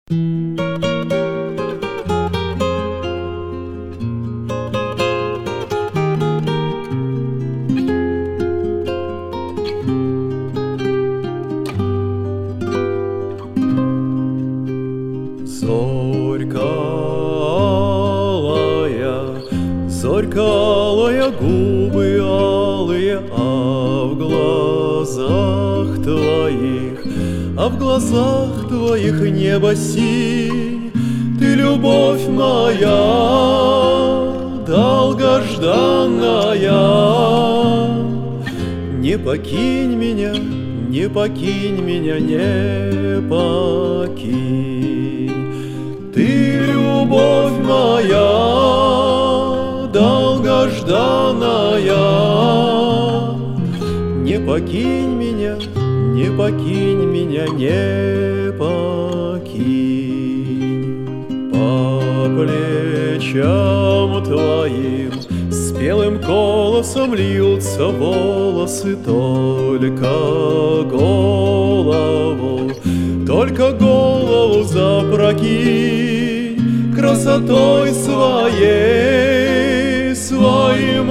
Зорька алая, губы алые, а в глазах твоих небо синь. Ты любовь моя, долгожданная. Не покинь меня, не покинь меня, не покинь. Ты любовь моя, долгожданная. Не покинь меня, не покинь меня, не покинь. По плечам твоим спелым колосом льются волосы. Только голову запрокинь красотой своим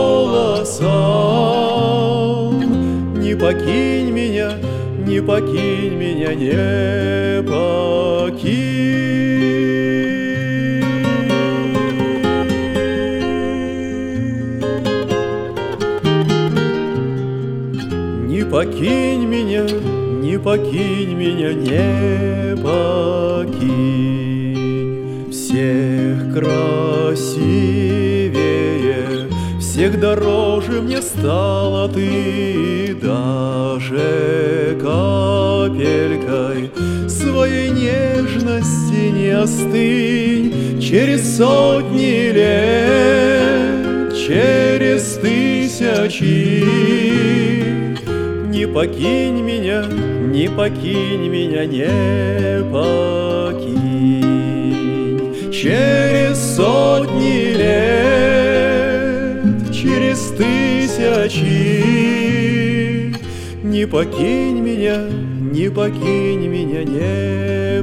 голосом. Не покинь меня, не покинь меня, не покинь. Не покинь меня, не покинь меня, не покинь. Всех красивее, всех дороже мне стала ты, даже капелькой своей нежности не остынь. Через сотни лет, через тысячи, не покинь меня, не покинь меня, не покинь. Через сотни лет, через тысячи, не покинь меня, не покинь меня, не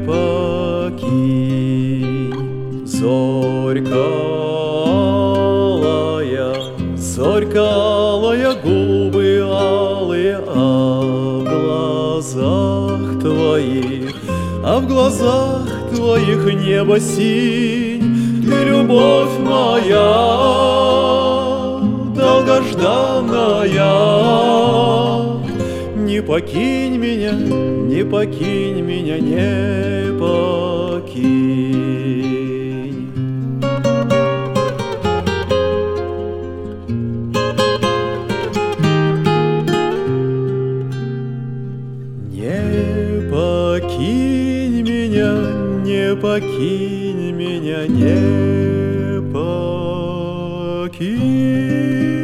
покинь. Зорька алая, губы алые, а в глазах твоих небо синь. Ты любовь моя, долгожданная. Не покинь меня, не покинь меня, не покинь. Не покинь меня, не покинь меня, не покинь.